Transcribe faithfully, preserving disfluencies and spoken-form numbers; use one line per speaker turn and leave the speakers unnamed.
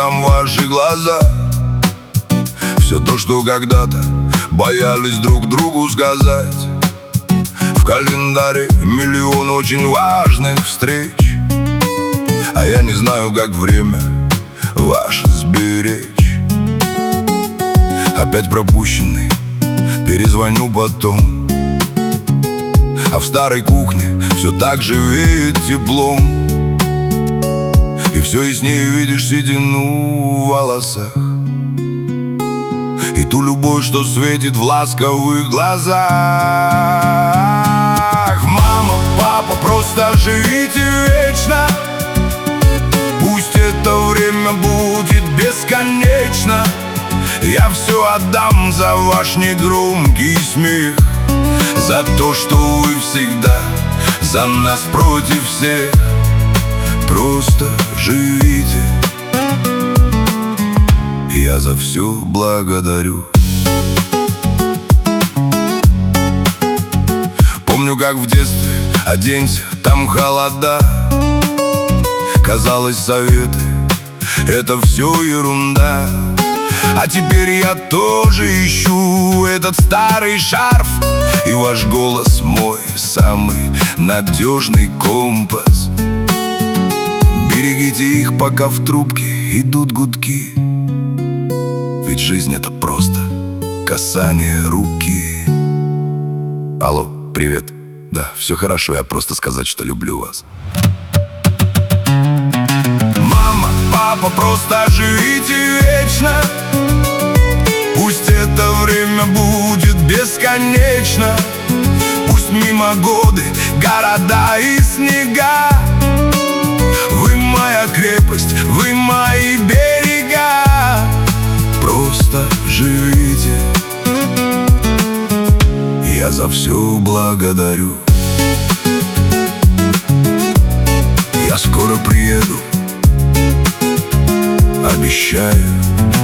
нам ваши глаза. Все то, что когда-то боялись друг другу сказать. В календаре миллион очень важных встреч, а я не знаю, как время ваше сберечь. Опять пропущенный, перезвоню потом. А в старой кухне все так же веет теплом. И все яснее видишь седину в волосах и ту любовь, что светит в ласковых глазах. Мама, папа, просто живите вечно. Пусть это время будет бесконечно. Я все отдам за ваш негромкий смех, за то, что вы всегда за нас против всех. Просто живите, я за все благодарю. Помню, как в детстве оденься, там холода. Казалось, советы — это все ерунда. А теперь я тоже ищу этот старый шарф, и ваш голос мой самый надежный компас. Берегите их, пока в трубке идут гудки, ведь жизнь — это просто касание руки. Алло, привет. Да, все хорошо, я просто сказать, что люблю вас. Мама, папа, просто живите вечно. Пусть это время будет бесконечно. Пусть мимо годы, города и снега. Вы моя крепость, вы мои берега. Просто живите, я за все благодарю. Я скоро приеду, обещаю.